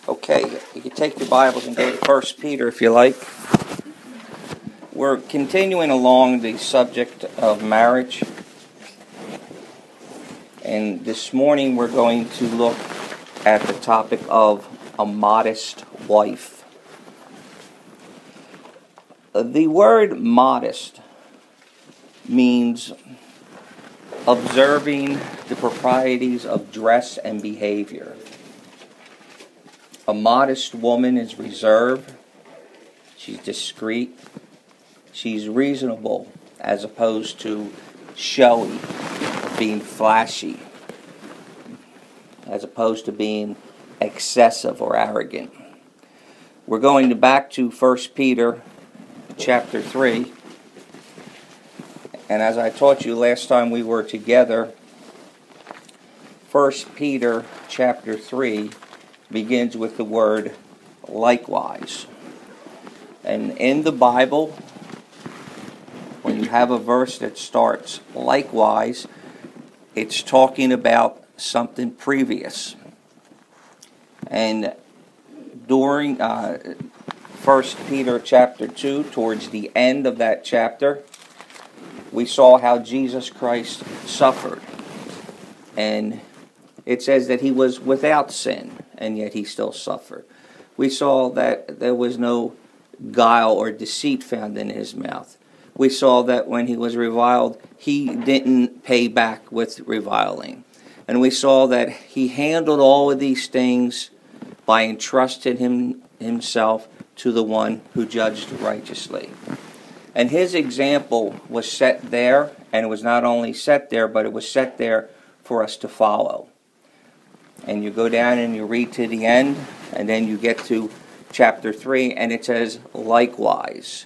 Okay, you can take your Bibles and go to 1 Peter if you like. We're continuing along the subject of marriage. And this morning we're going to look at the topic of a modest wife. The word modest means observing the proprieties of dress and behavior. A modest woman is reserved, she's discreet, she's reasonable, as opposed to showy, being flashy, as opposed to being excessive or arrogant. We're going back to 1 Peter chapter 3, and as I taught you last time we were together, 1 Peter chapter 3 begins with the word likewise. And in the Bible, when you have a verse that starts likewise, it's talking about something previous. And during 1 Peter chapter 2, towards the end of that chapter, we saw how Jesus Christ suffered. And it says that he was without sin, and yet he still suffered. We saw that there was no guile or deceit found in his mouth. We saw that when he was reviled, he didn't pay back with reviling. And we saw that he handled all of these things by entrusting himself to the one who judged righteously. And his example was set there, and it was not only set there, but it was set there for us to follow. And you go down and you read to the end, and then you get to chapter 3, and it says, likewise,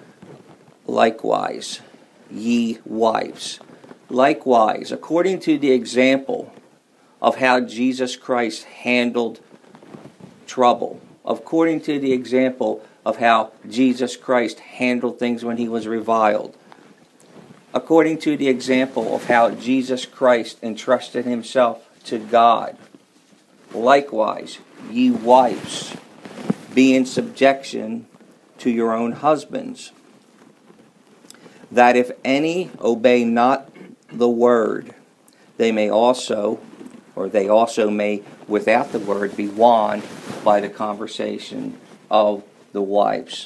ye wives. Likewise, according to the example of how Jesus Christ handled trouble, according to the example of how Jesus Christ handled things when he was reviled, according to the example of how Jesus Christ entrusted himself to God, likewise, ye wives, be in subjection to your own husbands, that if any obey not the word, they also may, without the word, be won by the conversation of the wives.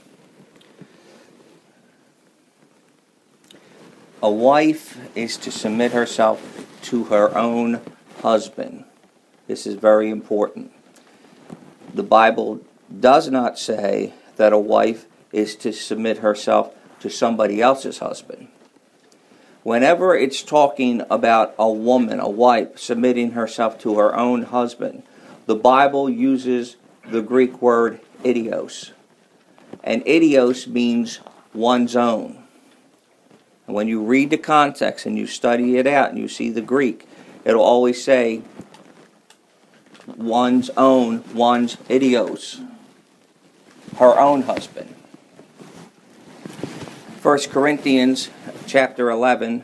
A wife is to submit herself to her own husband. This is very important. The Bible does not say that a wife is to submit herself to somebody else's husband. Whenever it's talking about a woman, a wife, submitting herself to her own husband, the Bible uses the Greek word idios. And idios means one's own. And when you read the context and you study it out and you see the Greek, it'll always say one's own, one's idios, her own husband. 1 Corinthians chapter 11,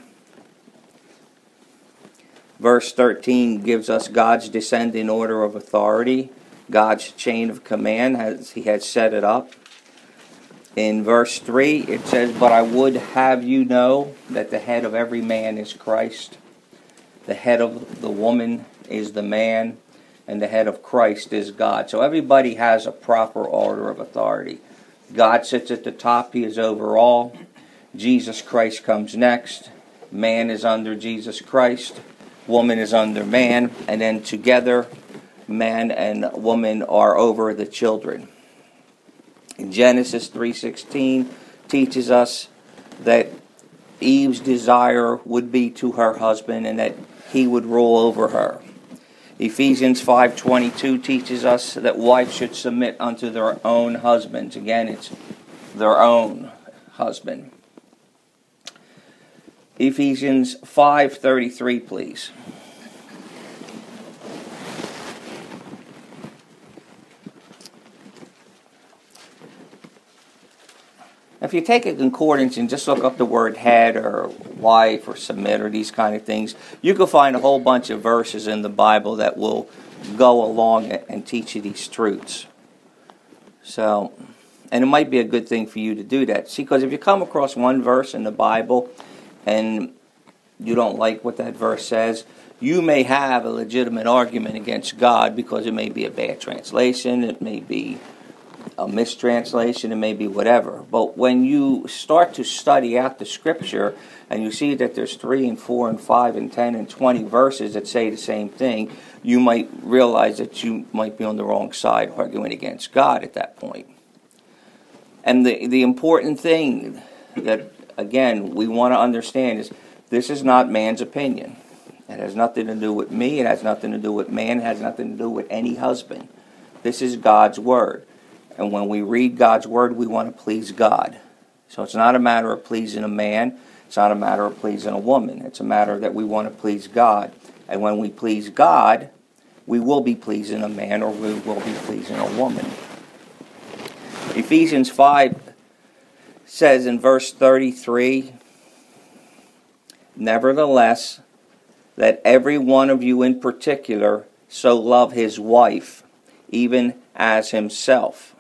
verse 13 gives us God's descending order of authority, God's chain of command as he had set it up. In verse 3 it says, but I would have you know that the head of every man is Christ, the head of the woman is the man, and the head of Christ is God. So everybody has a proper order of authority. God sits at the top, he is over all. Jesus Christ comes next. Man is under Jesus Christ. Woman is under man. And then together, man and woman are over the children. In Genesis 3:16 teaches us that Eve's desire would be to her husband and that he would rule over her. Ephesians 5:22 teaches us that wives should submit unto their own husbands. Again, it's their own husband. Ephesians 5:33, please. If you take a concordance and just look up the word head or wife or submit or these kind of things, you can find a whole bunch of verses in the Bible that will go along and teach you these truths. So, and it might be a good thing for you to do that. See, because if you come across one verse in the Bible and you don't like what that verse says, you may have a legitimate argument against God because it may be a bad translation, it may be a mistranslation, it may be whatever. But when you start to study out the Scripture and you see that there's 3 and 4 and 5 and 10 and 20 verses that say the same thing, you might realize that you might be on the wrong side arguing against God at that point. And the important thing that, again, we want to understand is this is not man's opinion. It has nothing to do with me. It has nothing to do with man. It has nothing to do with any husband. This is God's Word. And when we read God's Word, we want to please God. So it's not a matter of pleasing a man. It's not a matter of pleasing a woman. It's a matter that we want to please God. And when we please God, we will be pleasing a man or we will be pleasing a woman. Ephesians 5 says in verse 33, "Nevertheless, let every one of you in particular so love his wife, even as himself."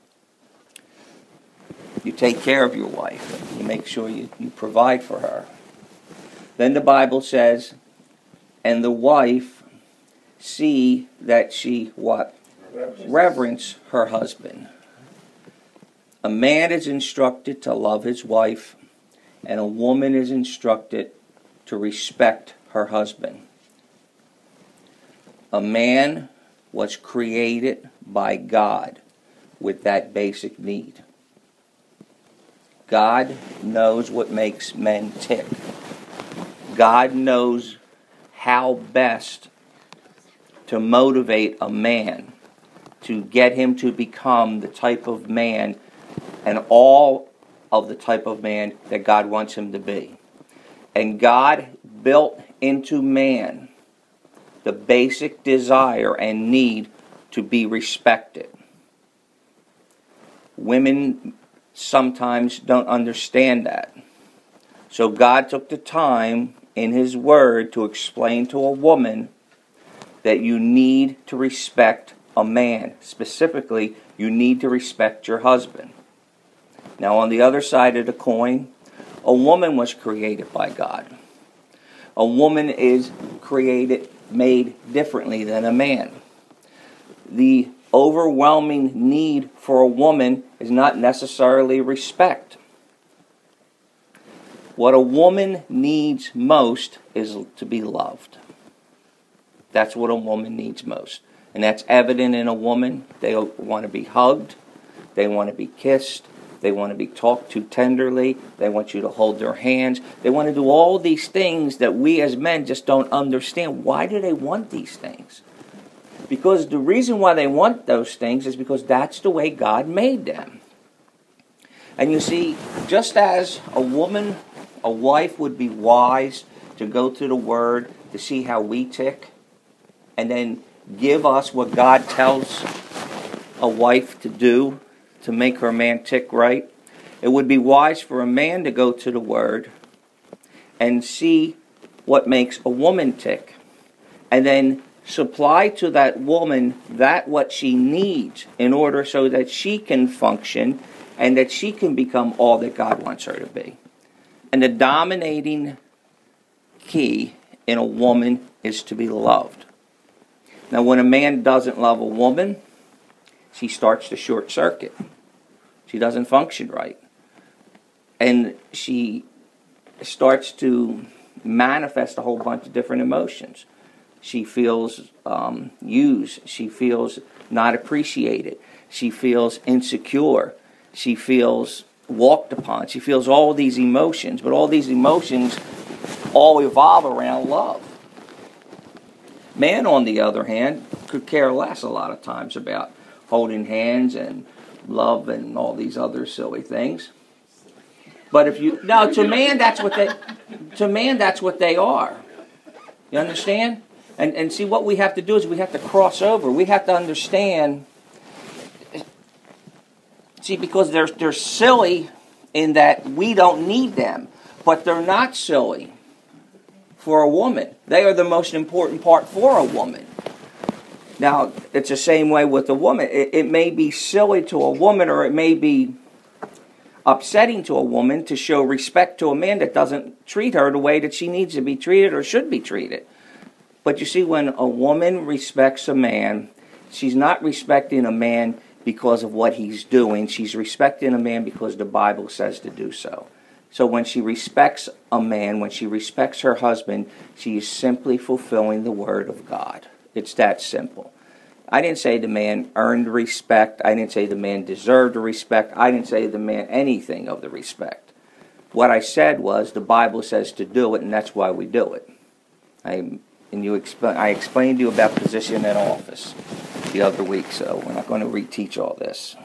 You take care of your wife. You make sure you provide for her. Then the Bible says, "And the wife see that she," what? Reverence her husband. A man is instructed to love his wife, and a woman is instructed to respect her husband. A man was created by God with that basic need. God knows what makes men tick. God knows how best to motivate a man to get him to become the type of man and all of the type of man that God wants him to be. And God built into man the basic desire and need to be respected. Women sometimes don't understand that. So God took the time in His Word to explain to a woman that you need to respect a man. Specifically, you need to respect your husband. Now, on the other side of the coin, a woman was created by God. A woman is created, made differently than a man. The overwhelming need for a woman is not necessarily respect. What a woman needs most is to be loved. That's what a woman needs most. And that's evident in a woman. They want to be hugged. They want to be kissed. They want to be talked to tenderly. They want you to hold their hands. They want to do all these things that we as men just don't understand. Why do they want these things? Because the reason why they want those things is because that's the way God made them. And you see, just as a woman, a wife would be wise to go to the Word to see how we tick, and then give us what God tells a wife to do to make her man tick right, it would be wise for a man to go to the Word and see what makes a woman tick, and then supply to that woman that what she needs in order so that she can function and that she can become all that God wants her to be. And the dominating key in a woman is to be loved. Now, when a man doesn't love a woman, she starts to short circuit. She doesn't function right. And she starts to manifest a whole bunch of different emotions. She feels used. She feels not appreciated. She feels insecure. She feels walked upon. She feels all these emotions. But all these emotions all evolve around love. Man, on the other hand, could care less a lot of times about holding hands and love and all these other silly things. But if you to man that's what they are. You understand? And see, what we have to do is we have to cross over. We have to understand. See, because they're silly in that we don't need them, but they're not silly for a woman. They are the most important part for a woman. Now, it's the same way with a woman. It may be silly to a woman, or it may be upsetting to a woman to show respect to a man that doesn't treat her the way that she needs to be treated or should be treated. But you see, when a woman respects a man, she's not respecting a man because of what he's doing. She's respecting a man because the Bible says to do so. So when she respects a man, when she respects her husband, she is simply fulfilling the word of God. It's that simple. I didn't say the man earned respect. I didn't say the man deserved the respect. I didn't say the man anything of the respect. What I said was the Bible says to do it, and that's why we do it. I explained to you about position in office the other week, so we're not going to reteach all this.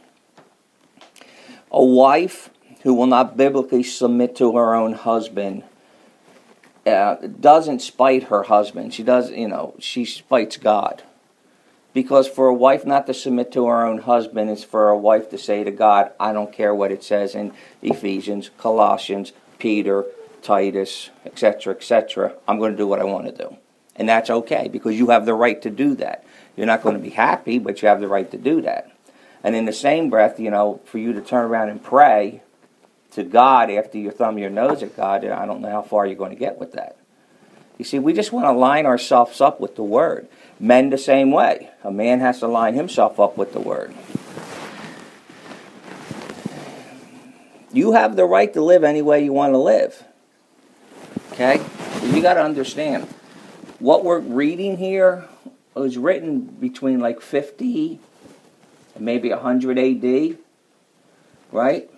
A wife who will not biblically submit to her own husband doesn't spite her husband. She spites God. Because for a wife not to submit to her own husband is for a wife to say to God, I don't care what it says in Ephesians, Colossians, Peter, Titus, etc., I'm going to do what I want to do. And that's okay, because you have the right to do that. You're not going to be happy, but you have the right to do that. And in the same breath, for you to turn around and pray to God after you thumb your nose at God, I don't know how far you're going to get with that. You see, we just want to line ourselves up with the Word. Men the same way. A man has to line himself up with the Word. You have the right to live any way you want to live. Okay? You got to understand, what we're reading here was written between like 50 and maybe 100 AD. Right?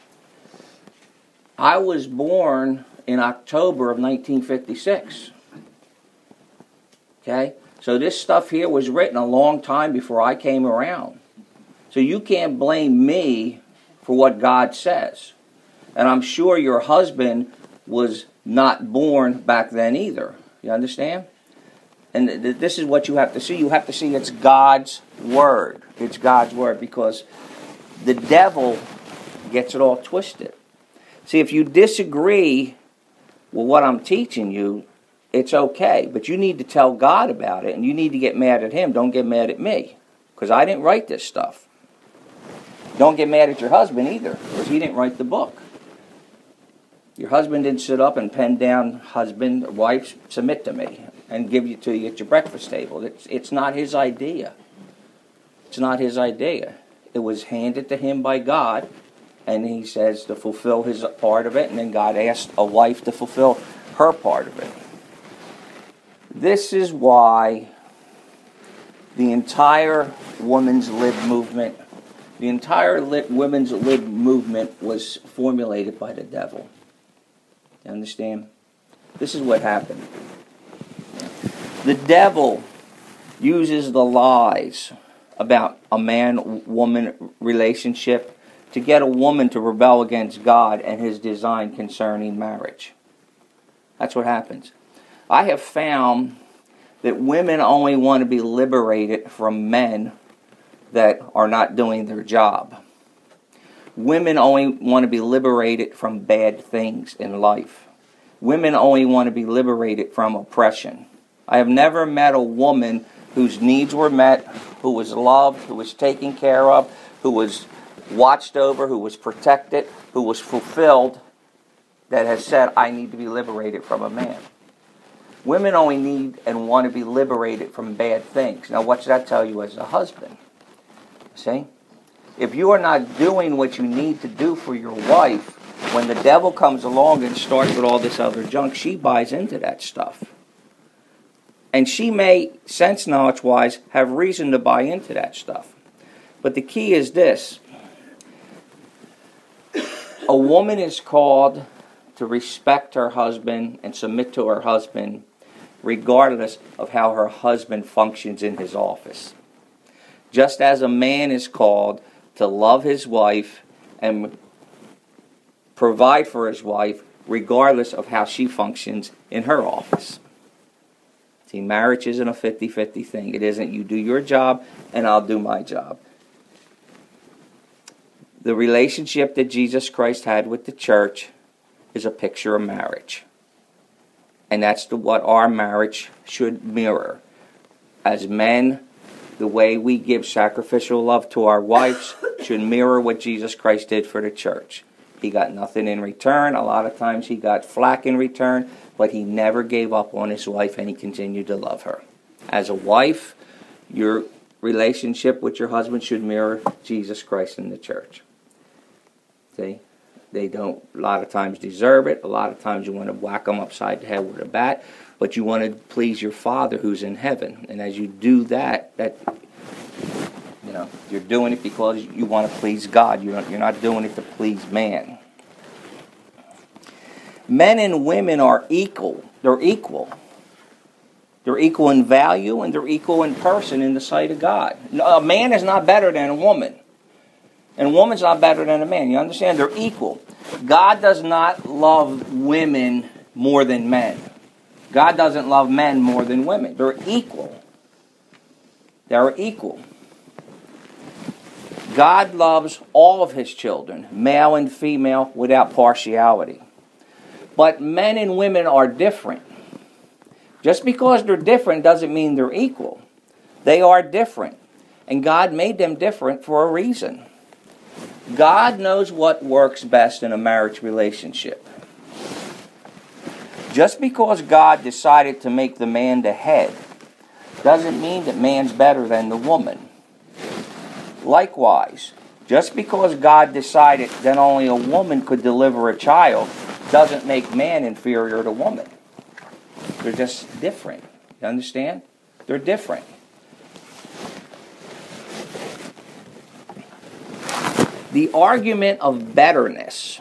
I was born in October of 1956. Okay? So this stuff here was written a long time before I came around. So you can't blame me for what God says. And I'm sure your husband was not born back then either. You understand? And this is what you have to see. You have to see it's God's Word. It's God's Word, because the devil gets it all twisted. See, if you disagree with what I'm teaching you, it's okay, but you need to tell God about it, and you need to get mad at Him. Don't get mad at me, because I didn't write this stuff. Don't get mad at your husband either, because he didn't write the book. Your husband didn't sit up and pen down, husband or wife, submit to me, and give it to you at your breakfast table. It's not his idea. It's not his idea. It was handed to him by God, and he says to fulfill his part of it, and then God asked a wife to fulfill her part of it. This is why the entire women's lib movement, was formulated by the devil. You understand? This is what happened. The devil uses the lies about a man-woman relationship to get a woman to rebel against God and His design concerning marriage. That's what happens. I have found that women only want to be liberated from men that are not doing their job. Women only want to be liberated from bad things in life. Women only want to be liberated from oppression. I have never met a woman whose needs were met, who was loved, who was taken care of, who was watched over, who was protected, who was fulfilled, that has said, I need to be liberated from a man. Women only need and want to be liberated from bad things. Now, what does that tell you as a husband? See? If you are not doing what you need to do for your wife, when the devil comes along and starts with all this other junk, she buys into that stuff. And she may, sense knowledge-wise, have reason to buy into that stuff. But the key is this. A woman is called to respect her husband and submit to her husband regardless of how her husband functions in his office. Just as a man is called to love his wife and provide for his wife regardless of how she functions in her office. See, marriage isn't a 50-50 thing. It isn't you do your job and I'll do my job. The relationship that Jesus Christ had with the church is a picture of marriage. And that's what our marriage should mirror. As men the way we give sacrificial love to our wives should mirror what Jesus Christ did for the church. He got nothing in return. A lot of times he got flack in return, but he never gave up on his wife, and he continued to love her. As a wife, your relationship with your husband should mirror Jesus Christ in the church. See? They don't, a lot of times, deserve it. A lot of times you want to whack them upside the head with a bat, but you want to please your Father who's in heaven. And as you do that, you're doing it because you want to please God. You're not doing it to please man. Men and women are equal. They're equal. They're equal in value, and they're equal in person in the sight of God. A man is not better than a woman. And a woman's not better than a man. You understand? They're equal. God does not love women more than men. God doesn't love men more than women. They're equal. They're equal. God loves all of his children, male and female, without partiality. But men and women are different. Just because they're different doesn't mean they're equal. They are different. And God made them different for a reason. God knows what works best in a marriage relationship. Just because God decided to make the man the head doesn't mean that man's better than the woman. Likewise, just because God decided that only a woman could deliver a child doesn't make man inferior to woman. They're just different. You understand? They're different. The argument of betterness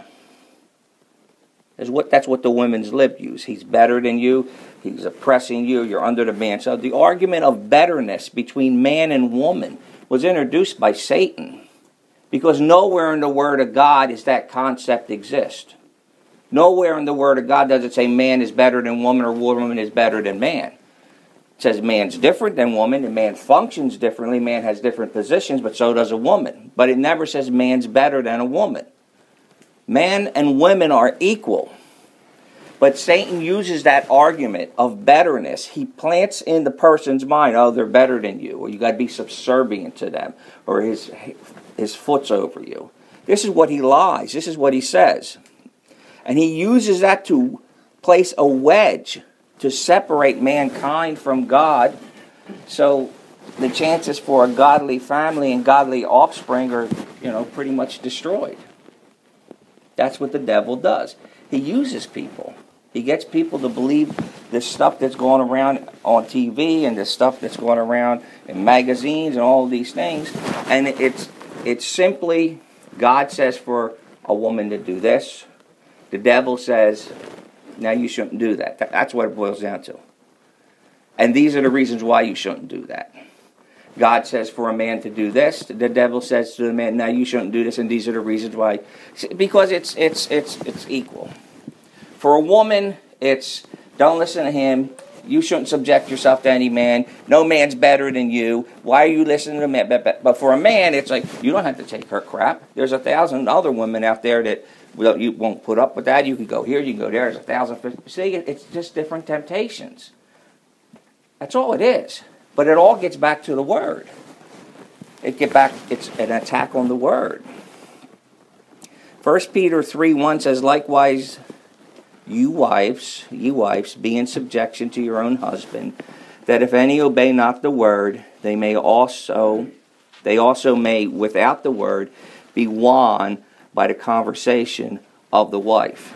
that's what the women's lib use. He's better than you. He's oppressing you. You're under the man. So the argument of betterness between man and woman was introduced by Satan, because nowhere in the Word of God does that concept exist. Nowhere in the Word of God does it say man is better than woman or woman is better than man. It says man's different than woman, and man functions differently. Man has different positions, but so does a woman. But it never says man's better than a woman. Man and women are equal. But Satan uses that argument of betterness. He plants in the person's mind, oh, they're better than you, or you got to be subservient to them, or his foot's over you. This is what he lies. This is what he says. And he uses that to place a wedge to separate mankind from God, so the chances for a godly family and godly offspring are, pretty much destroyed. That's what the devil does. He uses people. He gets people to believe this stuff that's going around on TV and this stuff that's going around in magazines and all of these things. And it's simply, God says for a woman to do this. The devil says, now you shouldn't do that. That's what it boils down to. And these are the reasons why you shouldn't do that. God says for a man to do this. The devil says to the man, now you shouldn't do this, and these are the reasons why. Because it's equal. For a woman, it's don't listen to him. You shouldn't subject yourself to any man. No man's better than you. Why are you listening to me? But for a man, it's like, you don't have to take her crap. There's 1,000 other women out there that you won't put up with that. You can go here, you can go there. There's 1,000. See, it's just different temptations. That's all it is. But it all gets back to the Word. It's an attack on the Word. 1 Peter 3:1 says, likewise, you wives, be in subjection to your own husband, that if any obey not the word, they also may, without the word, be won by the conversation of the wife.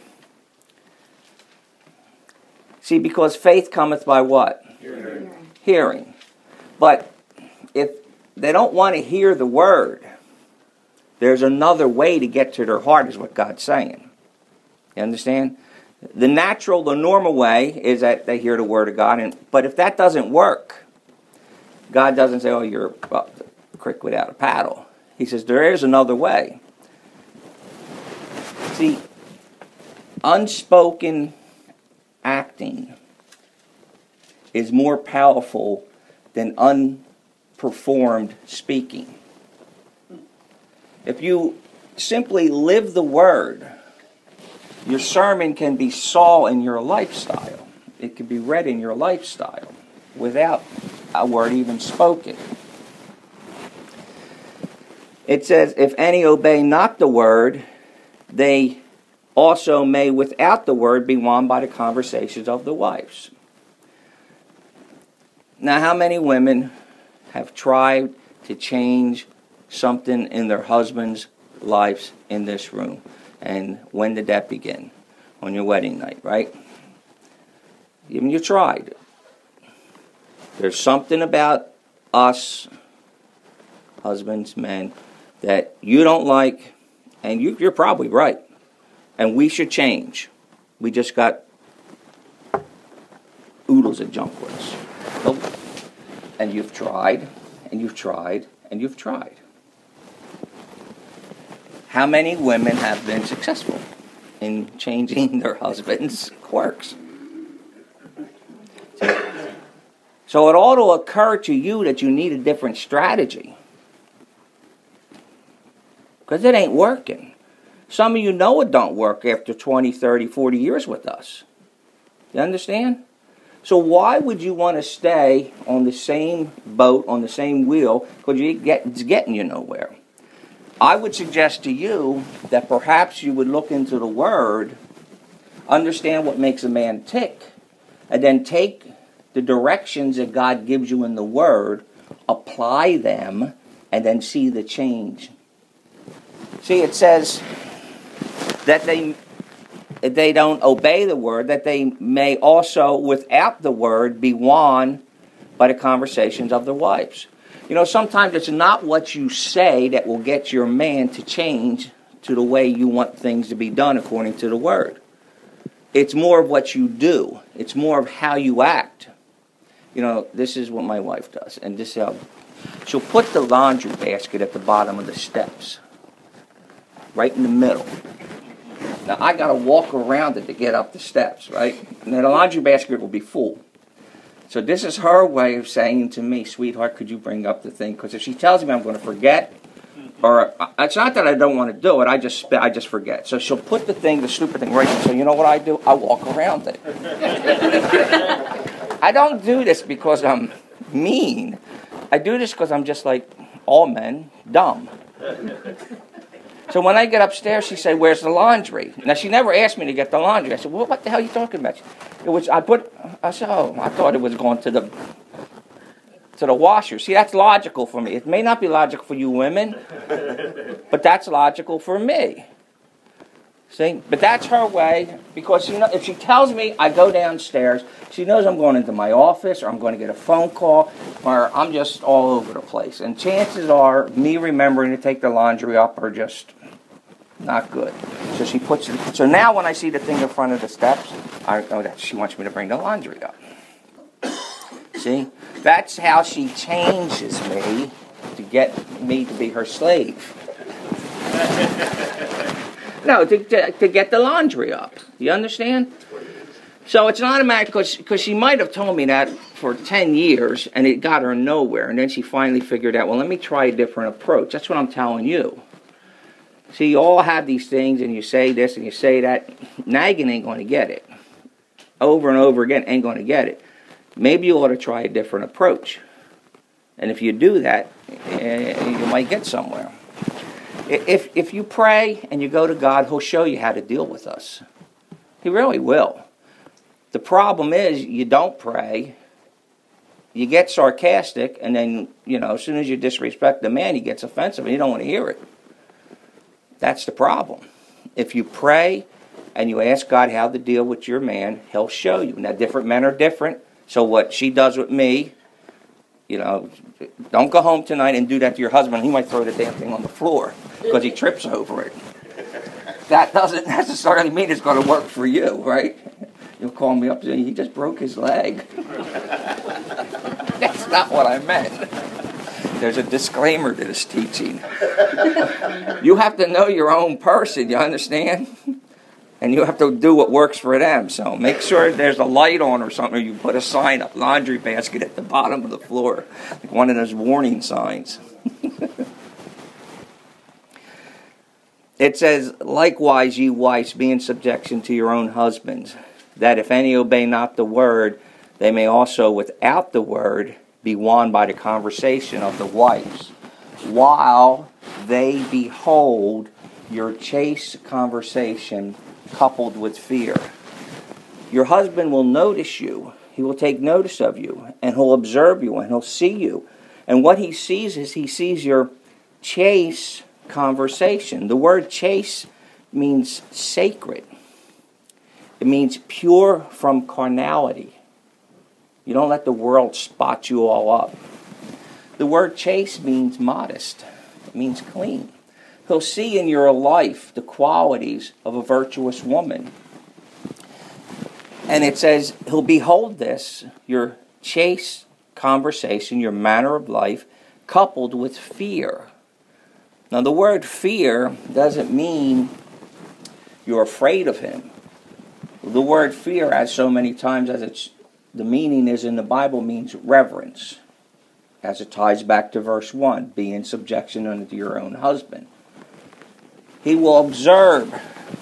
See, because faith cometh by what? Hearing. But if they don't want to hear the word, there's another way to get to their heart, is what God's saying. You understand? The normal way is that they hear the word of God. But if that doesn't work, God doesn't say, oh, you're a creek without a paddle. He says, there is another way. See, unspoken acting is more powerful than unperformed speaking. If you simply live the word, your sermon can be saw in your lifestyle. It can be read in your lifestyle without a word even spoken. It says, if any obey not the word, they also may without the word be won by the conversations of the wives. Now, how many women have tried to change something in their husband's lives in this room? And when did that begin? On your wedding night, right? Even you tried. There's something about us, husbands, men, that you don't like, and you're probably right. And we should change. We just got oodles of junk with us. Nope. And you've tried, and you've tried, and you've tried. How many women have been successful in changing their husband's quirks? So it ought to occur to you that you need a different strategy. Because it ain't working. Some of you know it don't work after 20, 30, 40 years with us. You understand? So why would you want to stay on the same boat, on the same wheel, because it's getting you nowhere? I would suggest to you that perhaps you would look into the Word, understand what makes a man tick, and then take the directions that God gives you in the Word, apply them, and then see the change. See, it says that they don't obey the Word, that they may also, without the Word, be won by the conversations of their wives. You know, sometimes it's not what you say that will get your man to change to the way you want things to be done according to the Word. It's more of what you do. It's more of how you act. You know, this is what my wife does. And this is how she'll put the laundry basket at the bottom of the steps. Right in the middle. Now, I got to walk around it to get up the steps, right? And then the laundry basket will be full. So this is her way of saying to me, sweetheart, could you bring up the thing? Because if she tells me I'm going to forget, or it's not that I don't want to do it, I just forget. So she'll put the stupid thing right there. So you know what I do? I walk around it. I don't do this because I'm mean. I do this because I'm just like all men, dumb. So when I get upstairs, she say, "Where's the laundry?" Now she never asked me to get the laundry. I said, "Well, what the hell are you talking about?" I said, "Oh, I thought it was going to the washer." See, that's logical for me. It may not be logical for you women, but that's logical for me. See, but that's her way, because if she tells me I go downstairs, she knows I'm going into my office, or I'm going to get a phone call, or I'm just all over the place. And chances are, me remembering to take the laundry up are just not good. So she puts it. So now when I see the thing in front of the steps, I know that she wants me to bring the laundry up. See, that's how she changes me to get me to be her slave. No, to get the laundry up. You understand? So it's not a matter, because she might have told me that for 10 years, and it got her nowhere. And then she finally figured out, well, let me try a different approach. That's what I'm telling you. See, you all have these things, and you say this and you say that. Nagging ain't going to get it. Over and over again, ain't going to get it. Maybe you ought to try a different approach. And if you do that, you might get somewhere. If you pray and you go to God, He'll show you how to deal with us. He really will. The problem is, you don't pray, you get sarcastic, and then, as soon as you disrespect the man, he gets offensive, and you don't want to hear it. That's the problem. If you pray and you ask God how to deal with your man, He'll show you. Now, different men are different, so what she does with me, don't go home tonight and do that to your husband. He might throw the damn thing on the floor because he trips over it. That doesn't necessarily mean it's going to work for you, right? You'll call me up and say, he just broke his leg. That's not what I meant. There's a disclaimer to this teaching. You have to know your own person, you understand? And you have to do what works for them. So make sure there's a light on or something, or you put a sign up, laundry basket at the bottom of the floor, like one of those warning signs. It says, likewise, ye wives, be in subjection to your own husbands, that if any obey not the word, they may also without the word be won by the conversation of the wives, while they behold your chaste conversation coupled with fear. Your husband will notice you. He will take notice of you, and he'll observe you, and he'll see you. And what he sees is he sees your chaste conversation. The word chaste means sacred. It means pure from carnality. You don't let the world spot you all up. The word chaste means modest. It means clean. He'll see in your life the qualities of a virtuous woman. And it says, he'll behold this, your chaste conversation, your manner of life, coupled with fear. Now, the word fear doesn't mean you're afraid of him. The word fear, as so many times as the meaning is in the Bible, means reverence. As it ties back to verse 1, be in subjection unto your own husband. He will observe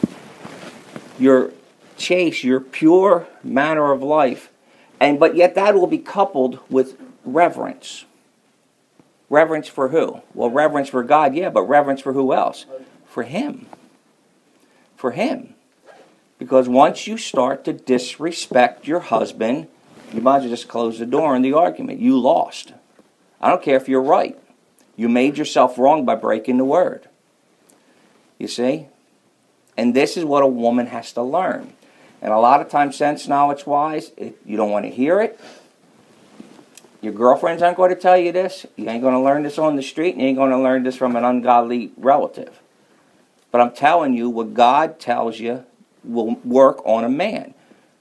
your chaste, your pure manner of life, but yet that will be coupled with reverence. Reverence for who? Well, reverence for God, yeah, but reverence for who else? For him. For him. Because once you start to disrespect your husband, you might as well just close the door in the argument. You lost. I don't care if you're right. You made yourself wrong by breaking the word. You see? And this is what a woman has to learn. And a lot of times, sense, knowledge-wise, you don't want to hear it. Your girlfriends aren't going to tell you this. You ain't going to learn this on the street, and you ain't going to learn this from an ungodly relative. But I'm telling you, what God tells you will work on a man.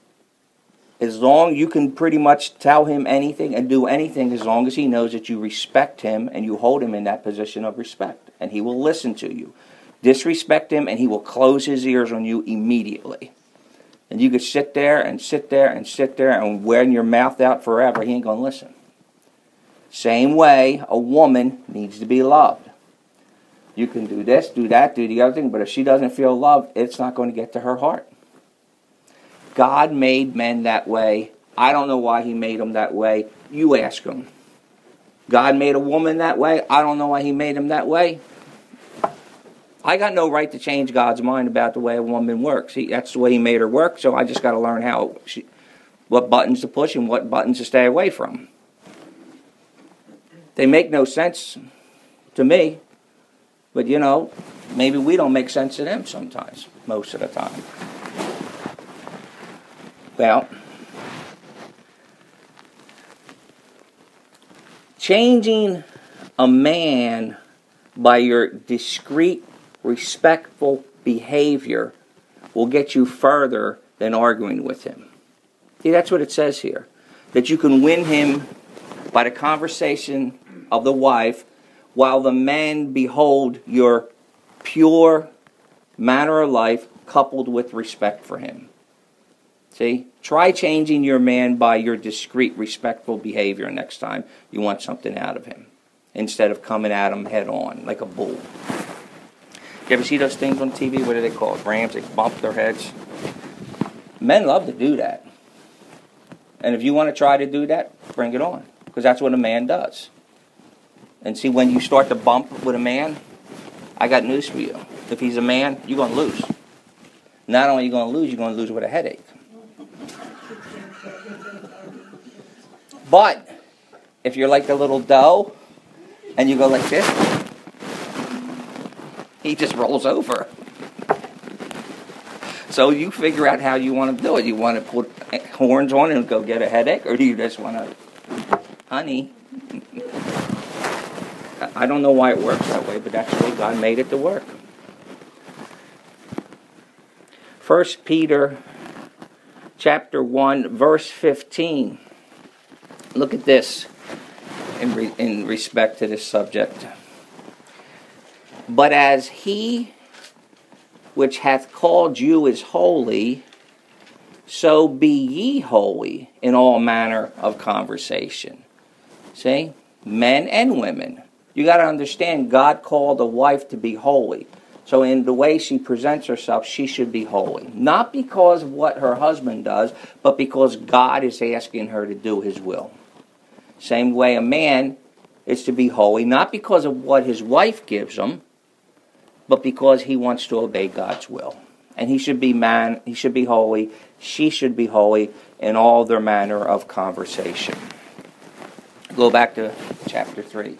As long you can pretty much tell him anything and do anything as long as he knows that you respect him and you hold him in that position of respect. And he will listen to you. Disrespect him and he will close his ears on you immediately. And you could sit there and sit there and sit there and wear your mouth out forever. He ain't going to listen. Same way, a woman needs to be loved. You can do this, do that, do the other thing, but if she doesn't feel loved, it's not going to get to her heart. God made men that way. I don't know why he made them that way. You ask him. God made a woman that way. I don't know why he made them that way. I got no right to change God's mind about the way a woman works. That's the way he made her work, so I just got to learn what buttons to push and what buttons to stay away from. They make no sense to me, but maybe we don't make sense to them sometimes, most of the time. Well, changing a man by your discreet, respectful behavior will get you further than arguing with him. See, that's what it says here. That you can win him by the conversation of the wife while the men behold your pure manner of life coupled with respect for him. See? Try changing your man by your discreet, respectful behavior next time you want something out of him. Instead of coming at him head on, like a bull. You ever see those things on TV? What do they call it? Rams, they bump their heads. Men love to do that. And if you want to try to do that, bring it on. Because that's what a man does. And see, when you start to bump with a man, I got news for you. If he's a man, you're going to lose. Not only are you going to lose, you're going to lose with a headache. But if you're like the little doe and you go like this, he just rolls over. So you figure out how you want to do it. You want to put horns on and go get a headache, or do you just want to, honey? I don't know why it works that way, but that's the way God made it to work. 1 Peter chapter 1, verse 15. Look at this in respect to this subject. But as he which hath called you is holy, so be ye holy in all manner of conversation. See? Men and women. You got to understand, God called a wife to be holy. So in the way she presents herself, she should be holy. Not because of what her husband does, but because God is asking her to do his will. Same way a man is to be holy, not because of what his wife gives him, but because he wants to obey God's will. And he should be he should be holy, she should be holy in all their manner of conversation. Go back to chapter 3.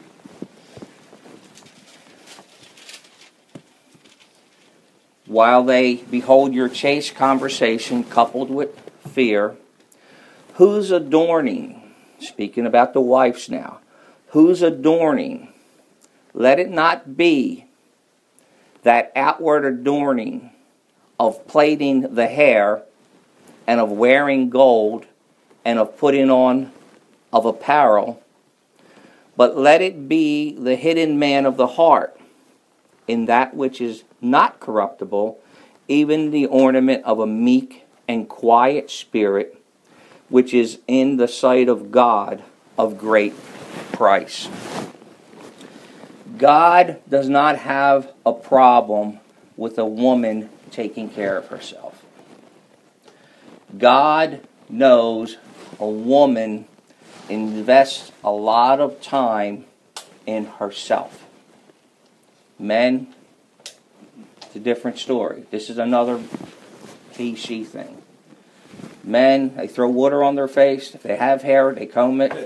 While they behold your chaste conversation coupled with fear, whose adorning, speaking about the wives now, whose adorning, let it not be that outward adorning of plaiting the hair and of wearing gold and of putting on of apparel, but let it be the hidden man of the heart in that which is not corruptible, even the ornament of a meek and quiet spirit, which is in the sight of God of great price. God does not have a problem with a woman taking care of herself. God knows a woman invests a lot of time in herself. Men, it's a different story. This is another he-she thing. Men, they throw water on their face. If they have hair, they comb it.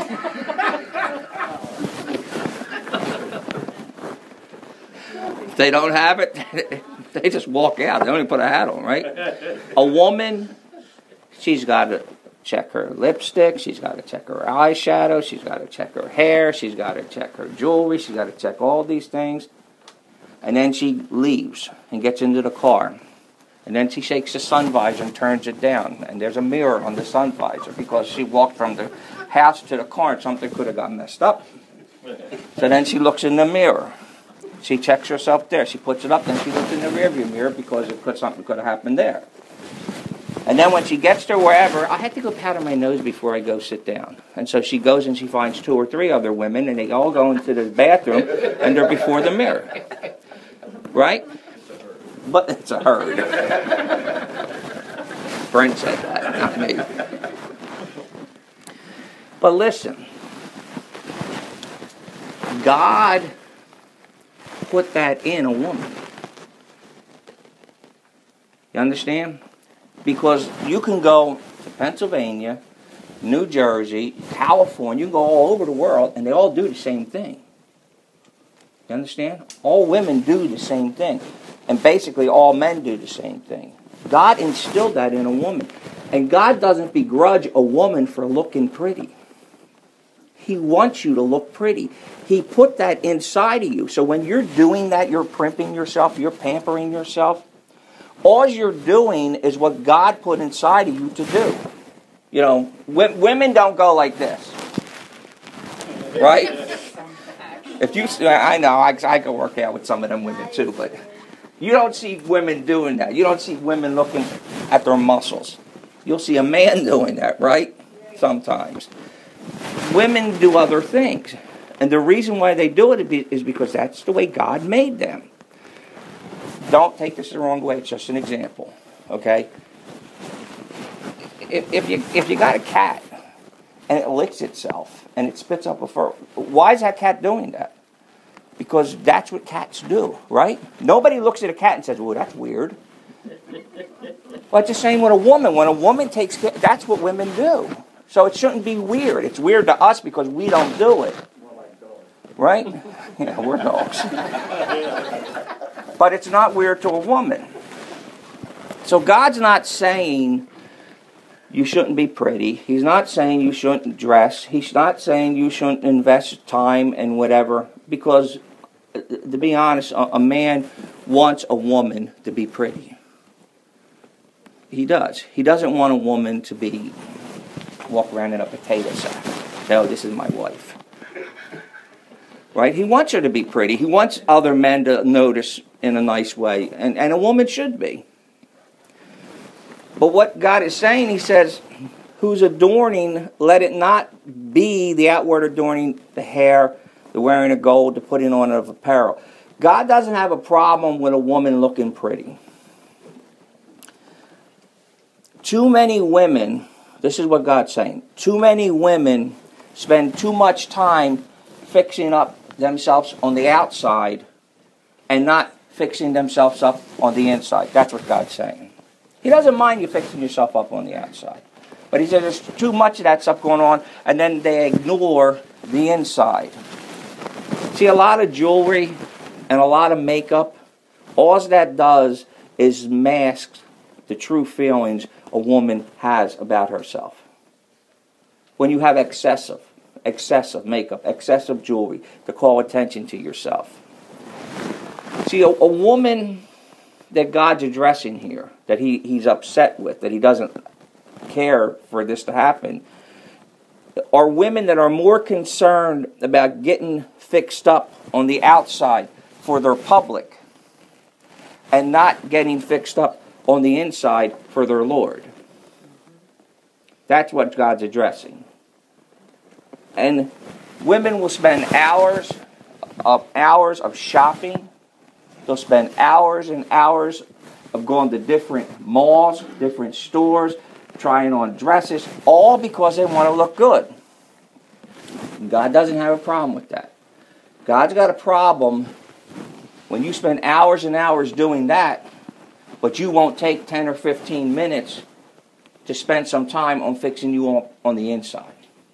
If they don't have it, they just walk out. They don't even put a hat on, right? A woman, she's got to check her lipstick, she's got to check her eyeshadow, she's got to check her hair, she's got to check her jewelry, she's got to check all these things. And then she leaves and gets into the car. And then she shakes the sun visor and turns it down. And there's a mirror on the sun visor because she walked from the house to the car and something could have got messed up. So then she looks in the mirror. She checks herself there. She puts it up, then she looks in the rearview mirror because something could have happened there. And then when she gets to wherever, I had to go powder my nose before I go sit down. And so she goes and she finds 2 or 3 other women, and they all go into the bathroom, and they're before the mirror. Right? But it's a herd. Brent said that, not me. But listen, God put that in a woman. You understand? Because you can go to Pennsylvania, New Jersey, California, you can go all over the world, and they all do the same thing. You understand? All women do the same thing. And basically all men do the same thing. God instilled that in a woman. And God doesn't begrudge a woman for looking pretty. He wants you to look pretty. He put that inside of you. So when you're doing that, you're primping yourself, you're pampering yourself, all you're doing is what God put inside of you to do. You know, women don't go like this. Right? If you, I know, I can work out with some of them women too, but you don't see women doing that. You don't see women looking at their muscles. You'll see a man doing that, right? Sometimes. Women do other things. And the reason why they do it is because that's the way God made them. Don't take this the wrong way. It's just an example. Okay? If you got a cat and it licks itself and it spits up a fur, why is that cat doing that? Because that's what cats do, right? Nobody looks at a cat and says, well, that's weird. Well, it's the same with a woman. When a woman takes care, that's what women do. So it shouldn't be weird. It's weird to us because we don't do it. Right? Yeah, we're dogs. But it's not weird to a woman. So God's not saying you shouldn't be pretty. He's not saying you shouldn't dress. He's not saying you shouldn't invest time and whatever. Because, to be honest, a man wants a woman to be pretty. He does. He doesn't want a woman to be walk around in a potato sack. No, this is my wife. Right? He wants her to be pretty. He wants other men to notice in a nice way. And a woman should be. But what God is saying, he says, whose adorning, let it not be the outward adorning, the hair, the wearing of gold, the putting on of apparel. God doesn't have a problem with a woman looking pretty. Too many women, this is what God's saying, too many women spend too much time fixing up themselves on the outside and not fixing themselves up on the inside. That's what God's saying. He doesn't mind you fixing yourself up on the outside. But he says there's too much of that stuff going on, and then they ignore the inside. See, a lot of jewelry and a lot of makeup, all that does is mask the true feelings a woman has about herself. When you have excessive makeup, excessive jewelry to call attention to yourself. See, a woman that God's addressing here, that he's upset with, that he doesn't care for this to happen, are women that are more concerned about getting fixed up on the outside for their public and not getting fixed up on the inside for their Lord. That's what God's addressing. And women will spend hours of shopping. They'll spend hours and hours of going to different malls, different stores, trying on dresses, all because they want to look good. God doesn't have a problem with that. God's got a problem when you spend hours and hours doing that, but you won't take 10 or 15 minutes to spend some time on fixing you up on the inside.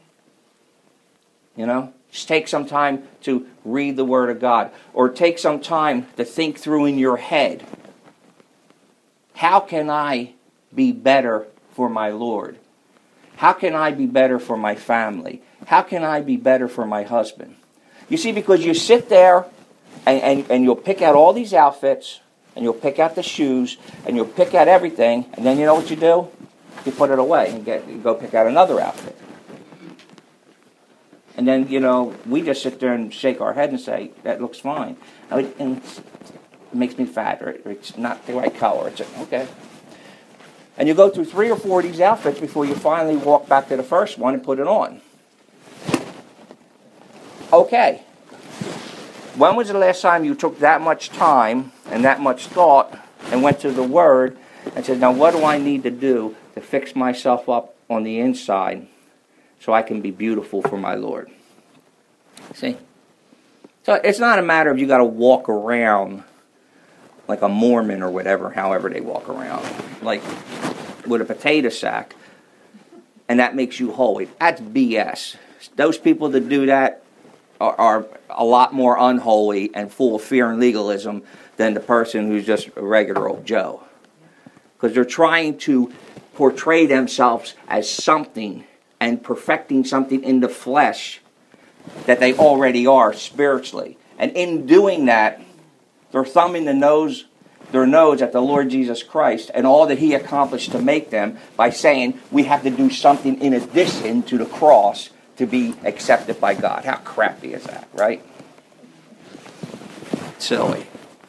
You know? Just take some time to read the Word of God. Or take some time to think through in your head, how can I be better for my Lord? How can I be better for my family? How can I be better for my husband? You see, because you sit there and you'll pick out all these outfits, and you'll pick out the shoes, and you'll pick out everything, and then you know what you do? You put it away and you go pick out another outfit. And then, you know, we just sit there and shake our head and say, that looks fine. And it makes me fat, or it's not the right color. It's okay. And you go through 3 or 4 of these outfits before you finally walk back to the first one and put it on. Okay. When was the last time you took that much time and that much thought and went to the Word and said, now what do I need to do to fix myself up on the inside so I can be beautiful for my Lord? See? So it's not a matter of you got to walk around like a Mormon or whatever, however they walk around, like with a potato sack, and that makes you holy. That's BS. Those people that do that are a lot more unholy and full of fear and legalism than the person who's just a regular old Joe. Because they're trying to portray themselves as something and perfecting something in the flesh that they already are spiritually. And in doing that, they're thumbing their nose at the Lord Jesus Christ and all that He accomplished to make them by saying we have to do something in addition to the cross to be accepted by God. How crappy is that, right? Silly.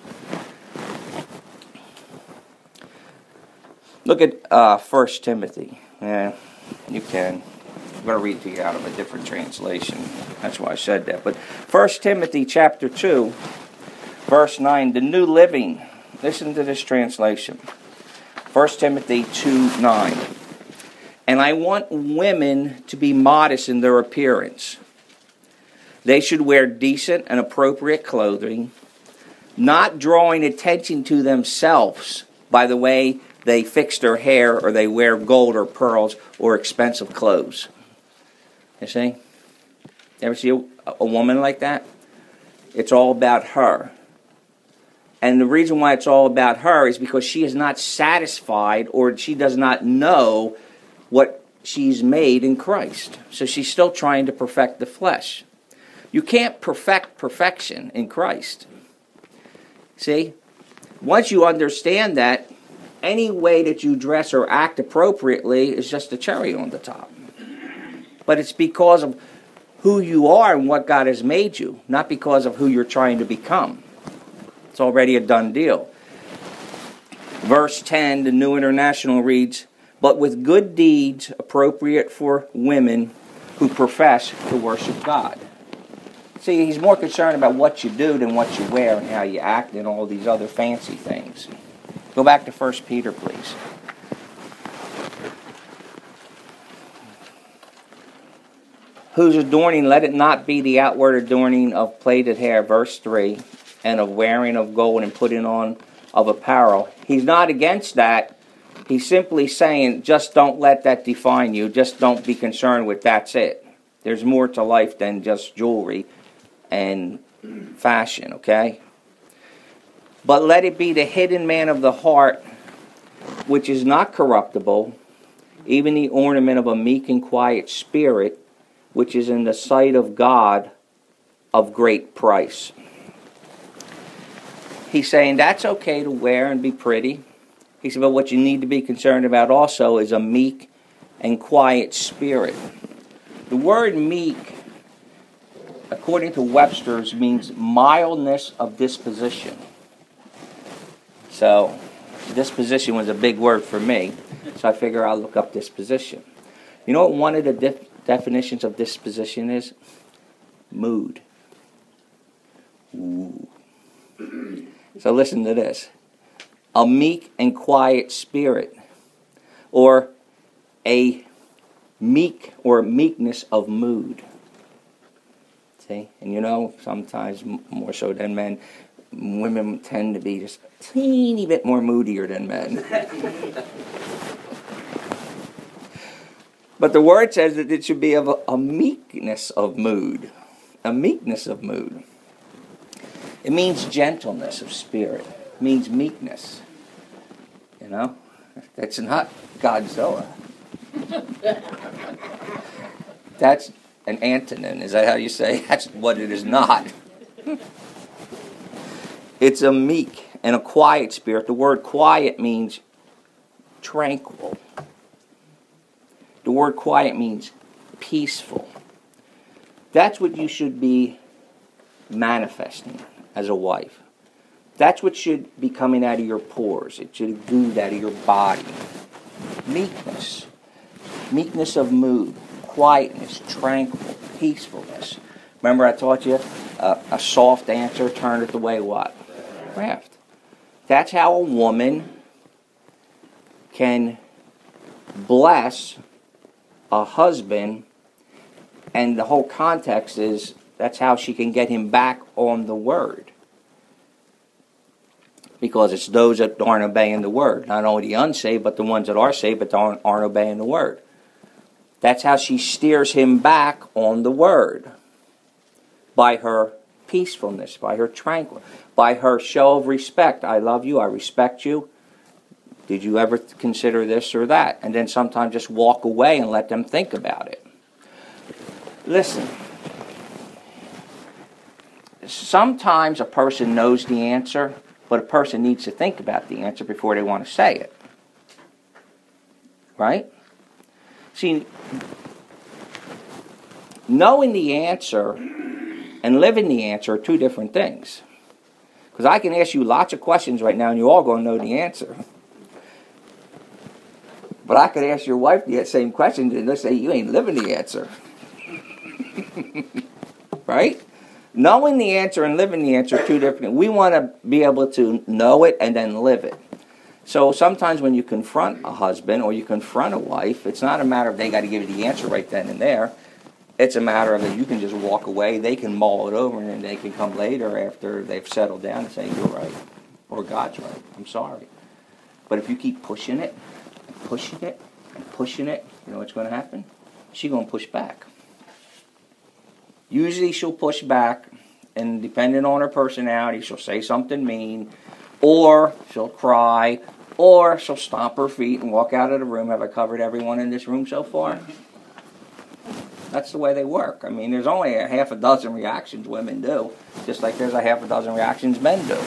Look at 1 Timothy. Yeah, you can. I'm going to read to you out of a different translation. That's why I said that. But 1 Timothy chapter 2, verse 9, the New Living. Listen to this translation. 1 Timothy 2:9. And I want women to be modest in their appearance. They should wear decent and appropriate clothing, not drawing attention to themselves by the way they fix their hair or they wear gold or pearls or expensive clothes. You see? You ever see a woman like that? It's all about her. And the reason why it's all about her is because she is not satisfied or she does not know what she's made in Christ. So she's still trying to perfect the flesh. You can't perfect perfection in Christ. See? Once you understand that, any way that you dress or act appropriately is just a cherry on the top. But it's because of who you are and what God has made you, not because of who you're trying to become. It's already a done deal. Verse 10, the New International reads, but with good deeds appropriate for women who profess to worship God. See, he's more concerned about what you do than what you wear and how you act and all these other fancy things. Go back to 1 Peter, please. Whose adorning, let it not be the outward adorning of plaited hair, verse 3, and of wearing of gold and putting on of apparel. He's not against that. He's simply saying, just don't let that define you. Just don't be concerned with that's it. There's more to life than just jewelry and fashion, okay? But let it be the hidden man of the heart, which is not corruptible, even the ornament of a meek and quiet spirit, which is in the sight of God of great price. He's saying that's okay to wear and be pretty. He said, but what you need to be concerned about also is a meek and quiet spirit. The word meek, according to Webster's, means mildness of disposition. So, disposition was a big word for me, so I figure I'll look up disposition. You know what one of the definitions of disposition is? Mood. Ooh. So listen to this. A meek and quiet spirit, or a meek or meekness of mood. See? And you know, sometimes more so than men, women tend to be just a teeny bit more moodier than men. But the word says that it should be of a meekness of mood. A meekness of mood. It means gentleness of spirit. It means meekness. You know? That's not Godzilla. That's an antonym. Is that how you say? That's what it is not. It's a meek and a quiet spirit. The word quiet means tranquil. The word quiet means peaceful. That's what you should be manifesting as a wife. That's what should be coming out of your pores. It should exude out of your body. Meekness. Meekness of mood. Quietness. Tranquil. Peacefulness. Remember I taught you a soft answer turneth away what? Wrath. That's how a woman can bless a husband, and the whole context is that's how she can get him back on the word. Because it's those that aren't obeying the word. Not only the unsaved, but the ones that are saved but aren't obeying the word. That's how she steers him back on the word. By her peacefulness, by her tranquil, by her show of respect. I love you, I respect you. Did you ever consider this or that? And then sometimes just walk away and let them think about it. Listen. Sometimes a person knows the answer, but a person needs to think about the answer before they want to say it. Right? See, knowing the answer and living the answer are two different things. Because I can ask you lots of questions right now and you're all going to know the answer. But I could ask your wife the same question and they'll say, you ain't living the answer. Right? Knowing the answer and living the answer are two different. We want to be able to know it and then live it. So sometimes when you confront a husband or you confront a wife, it's not a matter of they got to give you the answer right then and there. It's a matter of that you can just walk away, they can mull it over, and then they can come later after they've settled down and say, you're right, or God's right, I'm sorry. But if you keep pushing it, and pushing it, and pushing it, you know what's going to happen? She's going to push back. Usually she'll push back, and depending on her personality, she'll say something mean, or she'll cry, or she'll stomp her feet and walk out of the room. Have I covered everyone in this room so far? That's the way they work. I mean, there's only a half a dozen reactions women do, just like there's a half a dozen reactions men do.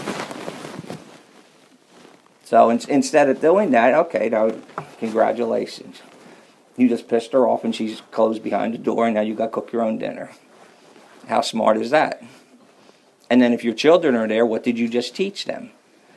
So instead of doing that, okay, now, congratulations. You just pissed her off and she's closed behind the door and now you got to cook your own dinner. How smart is that? And then if your children are there, what did you just teach them?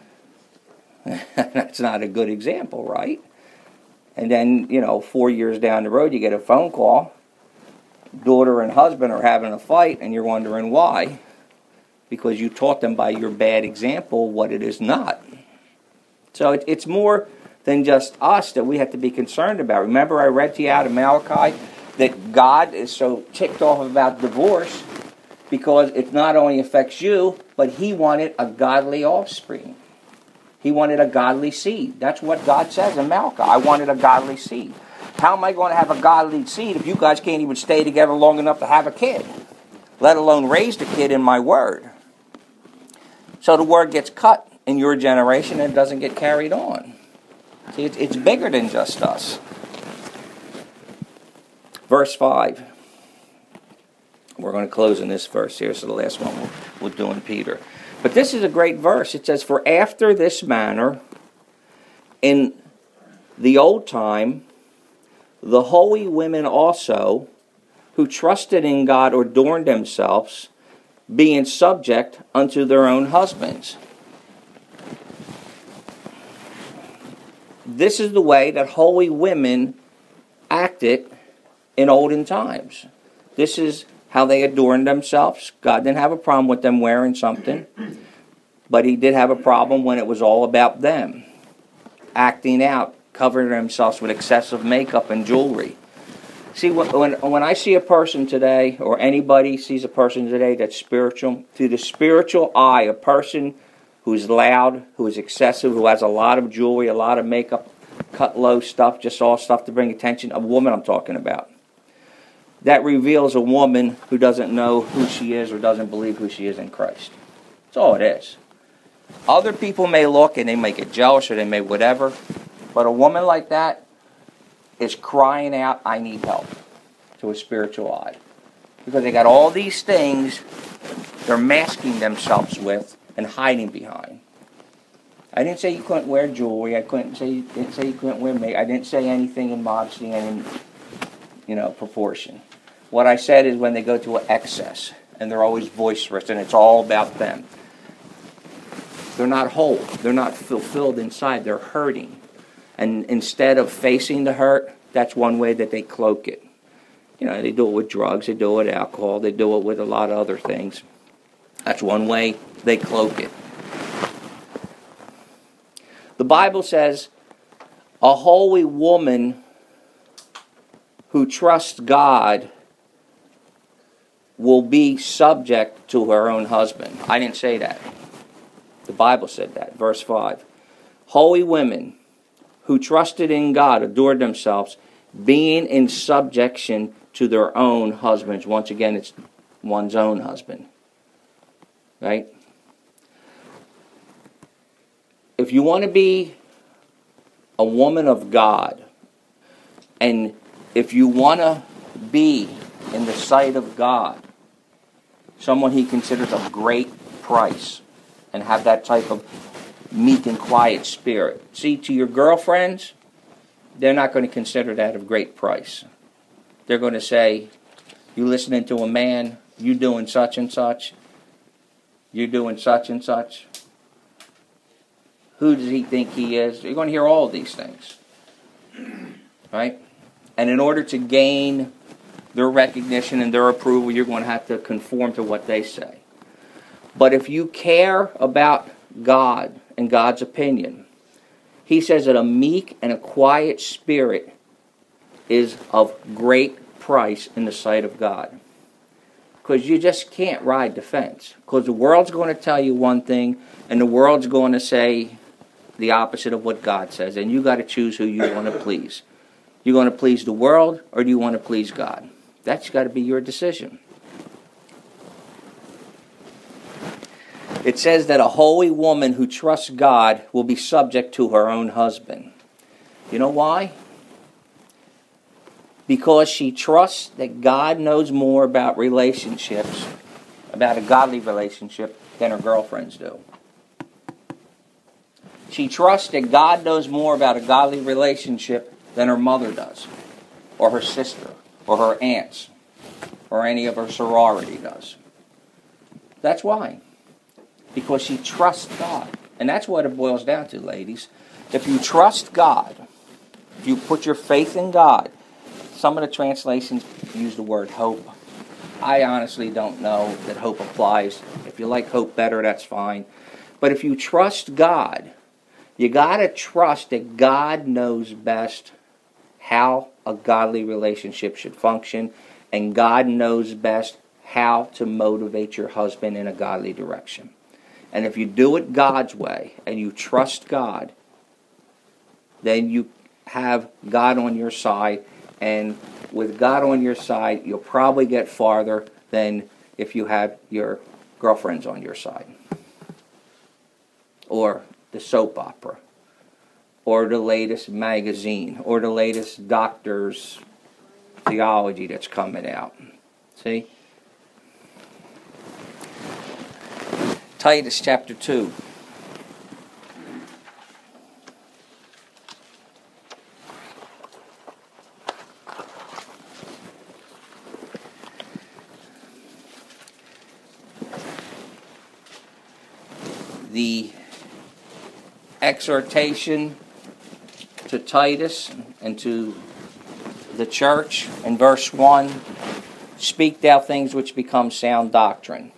That's not a good example, right? And then, 4 years down the road, you get a phone call. Daughter and husband are having a fight, and you're wondering why. Because you taught them by your bad example what it is not. So it's more than just us that we have to be concerned about. Remember I read to you out of Malachi that God is so ticked off about divorce because it not only affects you, but he wanted a godly offspring. He wanted a godly seed. That's what God says in Malachi. I wanted a godly seed. How am I going to have a godly seed if you guys can't even stay together long enough to have a kid, let alone raise the kid in my word? So the word gets cut in your generation and it doesn't get carried on. See, it's bigger than just us. Verse 5. We're going to close in this verse here. So the last one we'll do in Peter. But this is a great verse. It says, "For after this manner, in the old time, the holy women also, who trusted in God, adorned themselves, being subject unto their own husbands." This is the way that holy women acted in olden times. This is how they adorned themselves. God didn't have a problem with them wearing something, but he did have a problem when it was all about them. Acting out, covering themselves with excessive makeup and jewelry. See, when I see a person today, or anybody sees a person today that's spiritual, through the spiritual eye, a person who's loud, who is excessive, who has a lot of jewelry, a lot of makeup, cut low stuff, just all stuff to bring attention, a woman I'm talking about. That reveals a woman who doesn't know who she is or doesn't believe who she is in Christ. That's all it is. Other people may look and they may get jealous or they may whatever, but a woman like that is crying out, "I need help," to a spiritual eye. Because they got all these things they're masking themselves with and hiding behind. I didn't say you couldn't wear jewelry. I didn't say you couldn't wear makeup. I didn't say anything in modesty and in proportion. What I said is when they go to an excess and they're always boisterous and it's all about them. They're not whole. They're not fulfilled inside. They're hurting. And instead of facing the hurt, that's one way that they cloak it. They do it with drugs. They do it with alcohol. They do it with a lot of other things. That's one way they cloak it. The Bible says, a holy woman who trusts God will be subject to her own husband. I didn't say that. The Bible said that. Verse 5. Holy women who trusted in God adored themselves, being in subjection to their own husbands. Once again, it's one's own husband. Right? If you want to be a woman of God, and if you want to be in the sight of God, someone he considers of great price, and have that type of meek and quiet spirit. See, to your girlfriends, they're not going to consider that of great price. They're going to say, you listening to a man, you doing such and such, you're doing such and such. Who does he think he is? You're going to hear all of these things. Right? And in order to gain their recognition and their approval, you're going to have to conform to what they say. But if you care about God and God's opinion, he says that a meek and a quiet spirit is of great price in the sight of God. Because you just can't ride the fence. Because the world's going to tell you one thing, and the world's going to say the opposite of what God says. And you got to choose who you want to please. You going to please the world, or do you want to please God? That's got to be your decision. It says that a holy woman who trusts God will be subject to her own husband. You know why? Because she trusts that God knows more about relationships, about a godly relationship, than her girlfriends do. She trusts that God knows more about a godly relationship than her mother does, or her sister, or her aunts, or any of her sorority does. That's why. Because she trusts God. And that's what it boils down to, ladies. If you trust God, if you put your faith in God, some of the translations use the word hope. I honestly don't know that hope applies. If you like hope better, that's fine. But if you trust God, you got to trust that God knows best how a godly relationship should function, and God knows best how to motivate your husband in a godly direction. And if you do it God's way and you trust God, then you have God on your side. And with God on your side, you'll probably get farther than if you have your girlfriends on your side. Or the soap opera. Or the latest magazine. Or the latest doctor's theology that's coming out. See? Titus chapter 2. The exhortation to Titus and to the church in verse 1, speak thou things which become sound doctrine.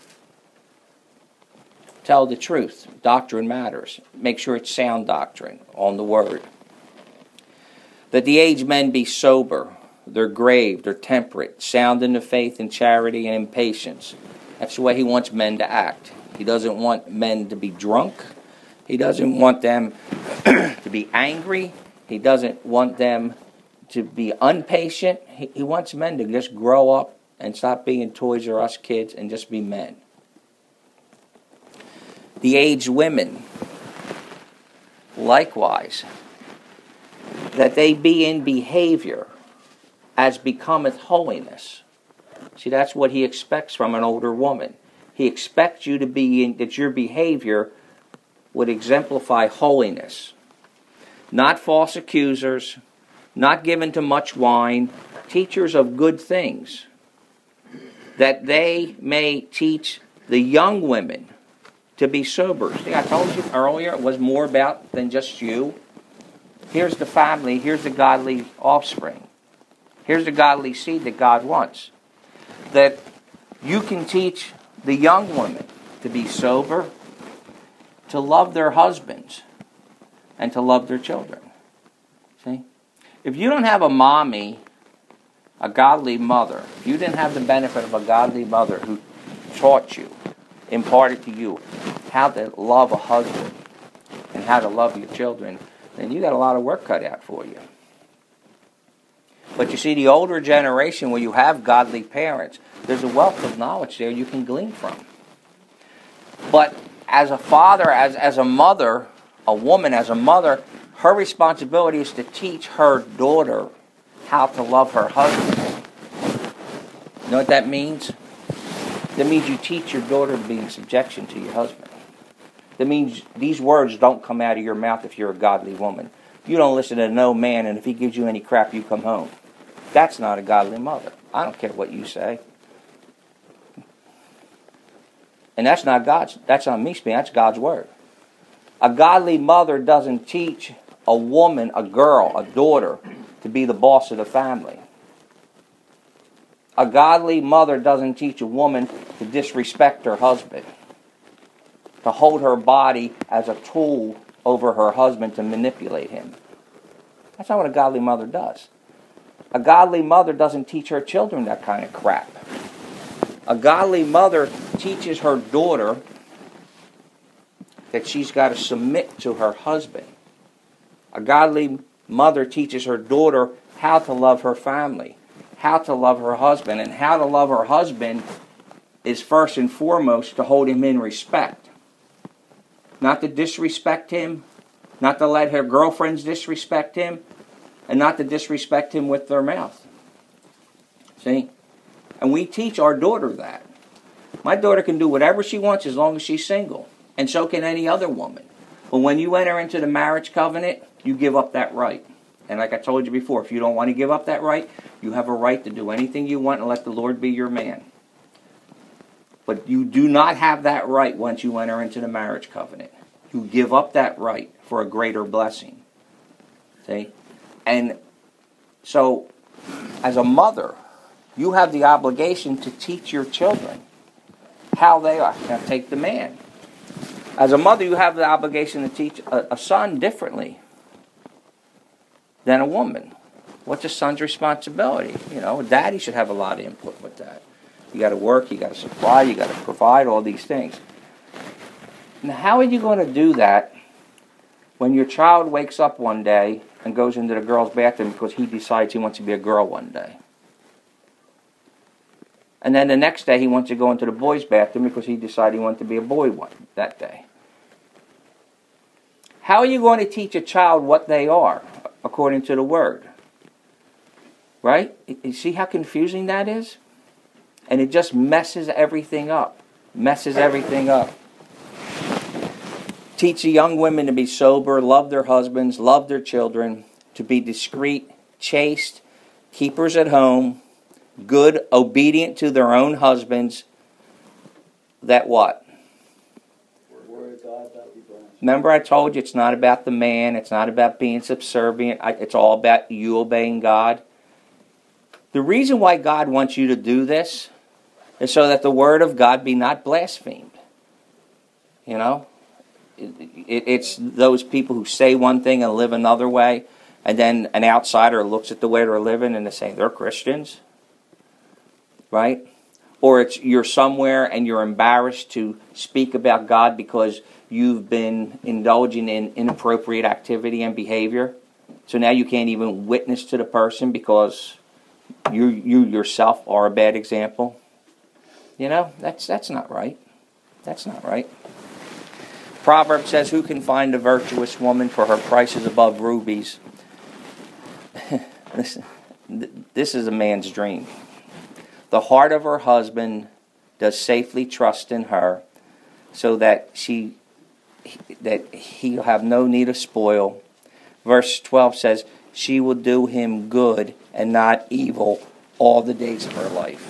Tell the truth. Doctrine matters. Make sure it's sound doctrine on the word. That the aged men be sober, they're grave, they're temperate, sound in the faith and charity and in patience. That's the way he wants men to act. He doesn't want men to be drunk. He doesn't want them to be angry. He doesn't want them to be impatient. He wants men to just grow up and stop being Toys R Us kids and just be men. The aged women, likewise, that they be in behavior as becometh holiness. See, that's what he expects from an older woman. He expects you to be in, that your behavior would exemplify holiness. Not false accusers, not given to much wine, teachers of good things, that they may teach the young women to be sober. See, I told you earlier it was more about than just you. Here's the family, here's the godly offspring. Here's the godly seed that God wants. That you can teach the young women to be sober, to love their husbands, and to love their children. See? If you don't have a mommy, a godly mother, if you didn't have the benefit of a godly mother who taught you, imparted to you how to love a husband and how to love your children, then you got a lot of work cut out for you. But you see, the older generation, where you have godly parents, there's a wealth of knowledge there you can glean from. But as a father, as a mother, a woman as a mother, her responsibility is to teach her daughter how to love her husband. You know what that means? That means you teach your daughter to be in subjection to your husband. That means these words don't come out of your mouth if you're a godly woman. You don't listen to no man, and if he gives you any crap, you come home. That's not a godly mother. I don't care what you say. And that's not God's. That's not me speaking. That's God's word. A godly mother doesn't teach a woman, a girl, a daughter, to be the boss of the family. A godly mother doesn't teach a woman to disrespect her husband, to hold her body as a tool over her husband to manipulate him. That's not what a godly mother does. A godly mother doesn't teach her children that kind of crap. A godly mother teaches her daughter that she's got to submit to her husband. A godly mother teaches her daughter how to love her family, how to love her husband, and how to love her husband is first and foremost to hold him in respect. Not to disrespect him, not to let her girlfriends disrespect him, and not to disrespect him with their mouth. See? And we teach our daughter that. My daughter can do whatever she wants as long as she's single. And so can any other woman. But when you enter into the marriage covenant, you give up that right. And like I told you before, if you don't want to give up that right, you have a right to do anything you want and let the Lord be your man. But you do not have that right once you enter into the marriage covenant. You give up that right for a greater blessing. See? And so, as a mother, you have the obligation to teach your children how they are. Now, take the man. As a mother, you have the obligation to teach a son differently than a woman. What's a son's responsibility? You know, a daddy should have a lot of input with that. You got to work, you got to supply, you got to provide all these things. Now, how are you going to do that when your child wakes up one day and goes into the girl's bathroom because he decides he wants to be a girl one day? And then the next day he wants to go into the boy's bathroom because he decided he wanted to be a boy that day. How are you going to teach a child what they are according to the Word? Right? You see how confusing that is? And it just messes everything up. Messes everything up. Teach the young women to be sober, love their husbands, love their children, to be discreet, chaste, keepers at home, good, obedient to their own husbands. That what? Remember I told you it's not about the man, it's not about being subservient, it's all about you obeying God. The reason why God wants you to do this is so that the Word of God be not blasphemed. You know? It's those people who say one thing and live another way, and then an outsider looks at the way they're living and they say they're Christians. Right? Or it's you're somewhere and you're embarrassed to speak about God because you've been indulging in inappropriate activity and behavior. So now you can't even witness to the person because you yourself are a bad example. You know, that's not right. That's not right. Proverbs says, who can find a virtuous woman, for her price is above rubies. This is a man's dream. The heart of her husband does safely trust in her, so that he'll have no need of spoil. Verse 12 says, she will do him good and not evil all the days of her life.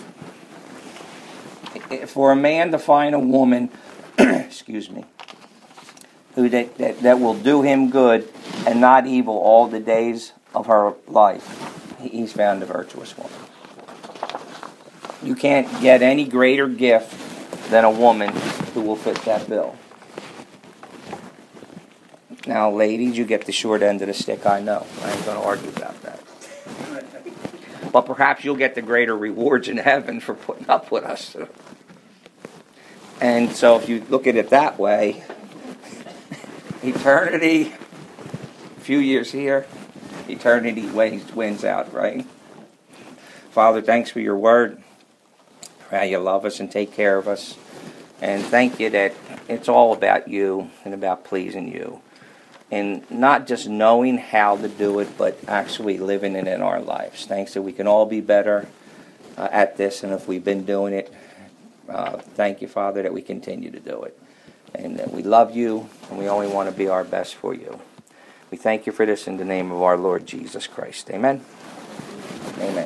For a man to find a woman, excuse me, who that will do him good and not evil all the days of her life, he's found a virtuous woman. You can't get any greater gift than a woman who will fit that bill. Now, ladies, you get the short end of the stick, I know. I ain't going to argue about that. But perhaps you'll get the greater rewards in heaven for putting up with us. And so if you look at it that way, eternity, a few years here, eternity wins out, right? Father, thanks for your word. How you love us and take care of us. And thank you that it's all about you and about pleasing you. And not just knowing how to do it, but actually living it in our lives. Thanks that we can all be better at this. And if we've been doing it, thank you, Father, that we continue to do it. And that we love you, and we only want to be our best for you. We thank you for this in the name of our Lord Jesus Christ. Amen. Amen.